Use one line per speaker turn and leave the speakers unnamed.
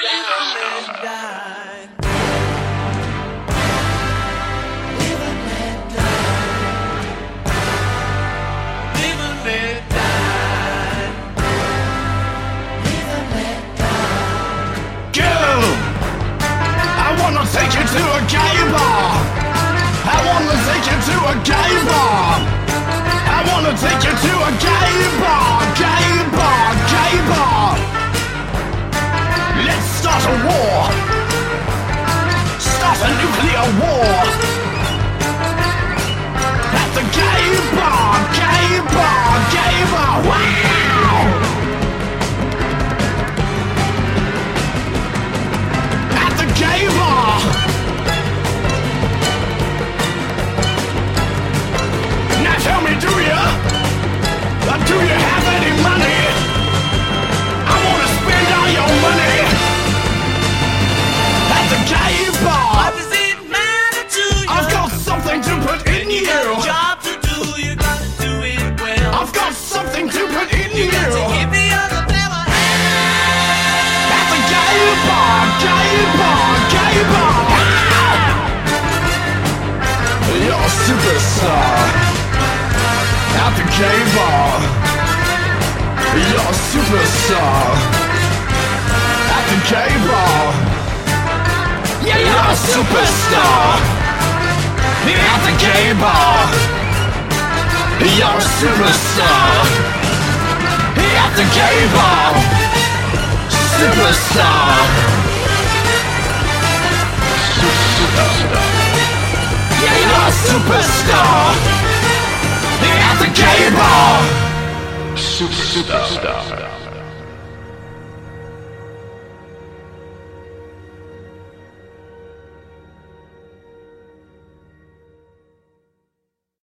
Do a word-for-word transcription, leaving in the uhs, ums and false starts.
Take you to a gay bar. I wanna take you to a gay bar. I wanna take you to a gay bar, gay bar, gay bar. Let's start a war. Start a nuclear war. At the gay bar, gay bar, gay bar. Wow! At the gay bar. Tell me, do ya? Uh, do you have any money? I wanna spend all your money at the gay bar.
What does it matter to you?
I've got something to put in you.
You got a job to do, you gotta do it well.
I've got something to put in you.
You got to give the other fella
at the gay bar, gay bar, gay bar. You're a superstar. At the gay bar, you're a superstar. At the gay bar, yeah, you're a superstar. At the gay bar, you're a superstar. At the gay bar, superstar. Superstar. Yeah, you're a superstar. At the gay bar, superstar.